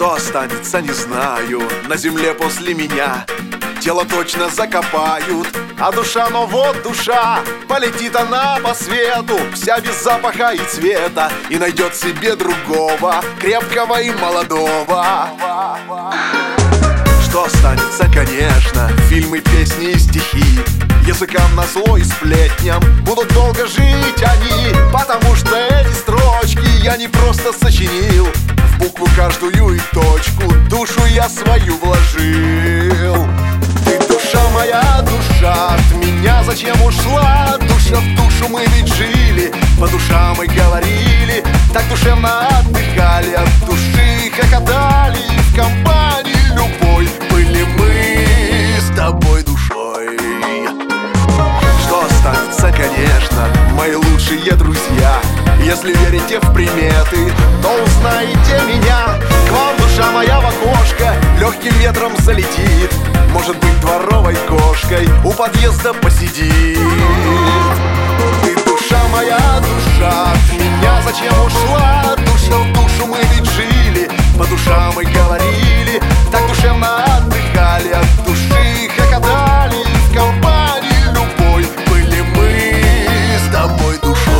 Что останется, не знаю, на земле после меня. Тело точно закопают, а душа, но вот душа, полетит она по свету, вся без запаха и цвета, и найдет себе другого, крепкого и молодого. Что останется, конечно, фильмы, песни и стихи. Языкам назло и сплетням будут долго жить они, потому что эти строчки я не просто сочинил. В букву каждую и точку душу я свою вложил. Ты душа моя, душа, от меня зачем ушла? Душа в душу мы ведь жили, по душам мы говорили, так душевно отдыхали, от души хохотали, в компании любой были мы с тобой душой. Что останется, конечно, мои лучшие друзья. Если верите в приметы, то узнаете меня. К вам, душа моя, в окошко легким ветром залетит, может быть, дворовой кошкой у подъезда посидит. Ты душа моя, душа, от меня зачем ушла? Душа в душу мы ведь жили, по душам мы говорили, так душевно отдыхали, от души хохотали, в компании любой были мы с тобой душой.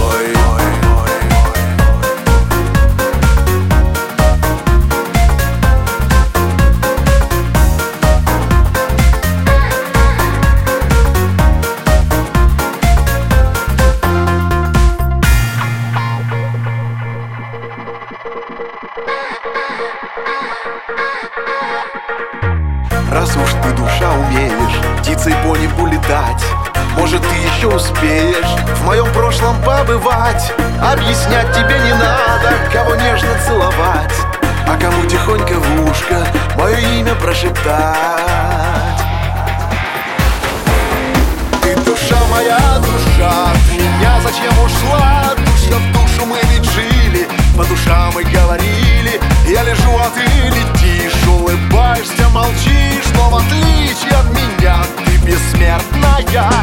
Раз уж ты, душа, умеешь птицей по небу летать, может, ты еще успеешь в моем прошлом побывать. Объяснять тебе не надо, кого нежно целовать, а кому тихонько в ушко мое имя прошептать. Ты душа моя, душа, от меня зачем ушла? Душа в душу мы ведь жили, по душам мы говорили. Я лежу, а ты летишь, улыбаешься, молчишь, но в отличие от меня ты бессмертная.